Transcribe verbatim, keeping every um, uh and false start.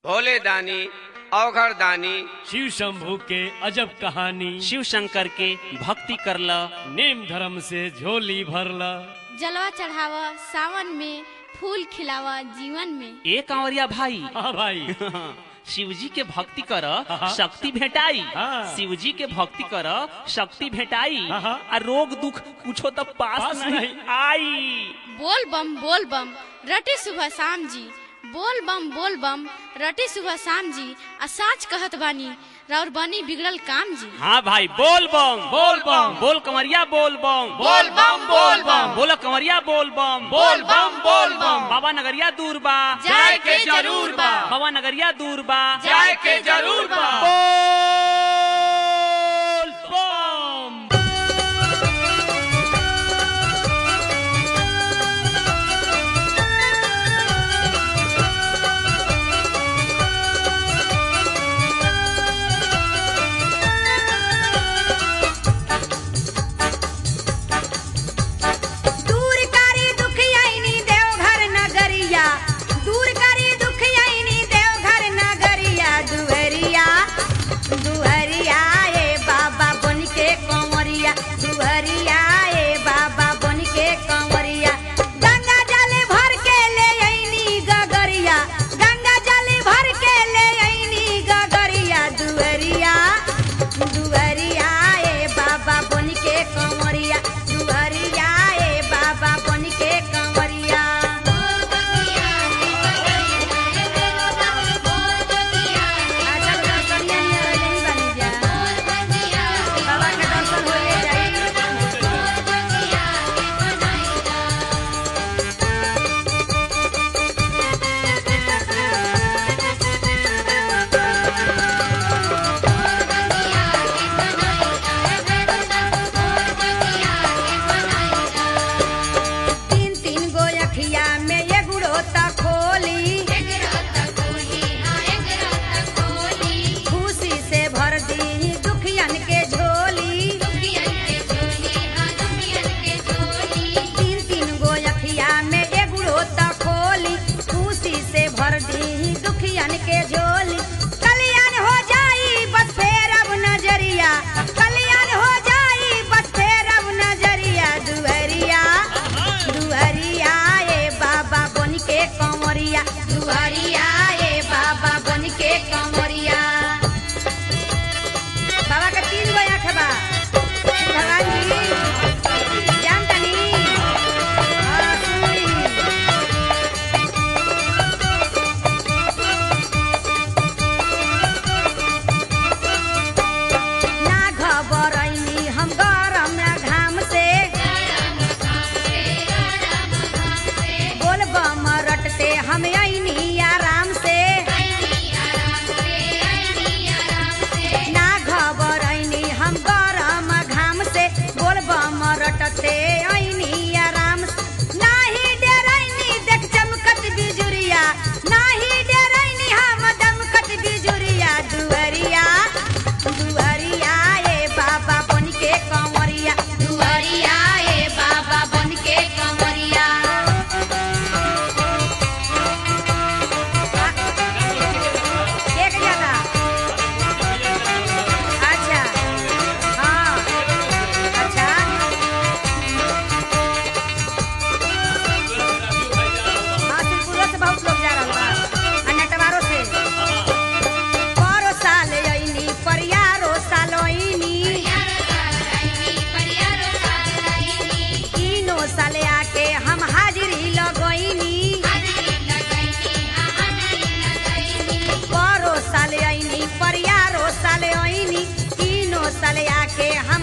भोले दानी अवघर दानी शिव शंभू के अजब कहानी। शिव शंकर के भक्ति करला, नेम धर्म से झोली भरला। जलवा चढ़ावा सावन में, फूल खिलावा जीवन में। ए कांवरिया भाई, हाँ भाई शिवजी के भक्ति कर शक्ति भेटाई। हाँ। शिवजी के भक्ति कर शक्ति भेटाई। हाँ। आ रोग दुख कुछो तो पास, पास नहीं, नहीं आई। बोल बम बोल बम रटे सुबह शाम जी, बोल बम बोल बम रटे सुबह शाम जी। आ साच कहत बानी राउर बनी बिगड़ल काम जी। हाँ भाई, बोल बम बोल बम बोल कंवरिया बोल बम बोल बम बोल बम बोल कंवरिया बोल बम बोल बम बोल बम बाबा नगरिया दूर बा, जाए के जरूर बा, बाबा नगरिया दूर बा, जाए के जरूर बा। बोल बम। साले आके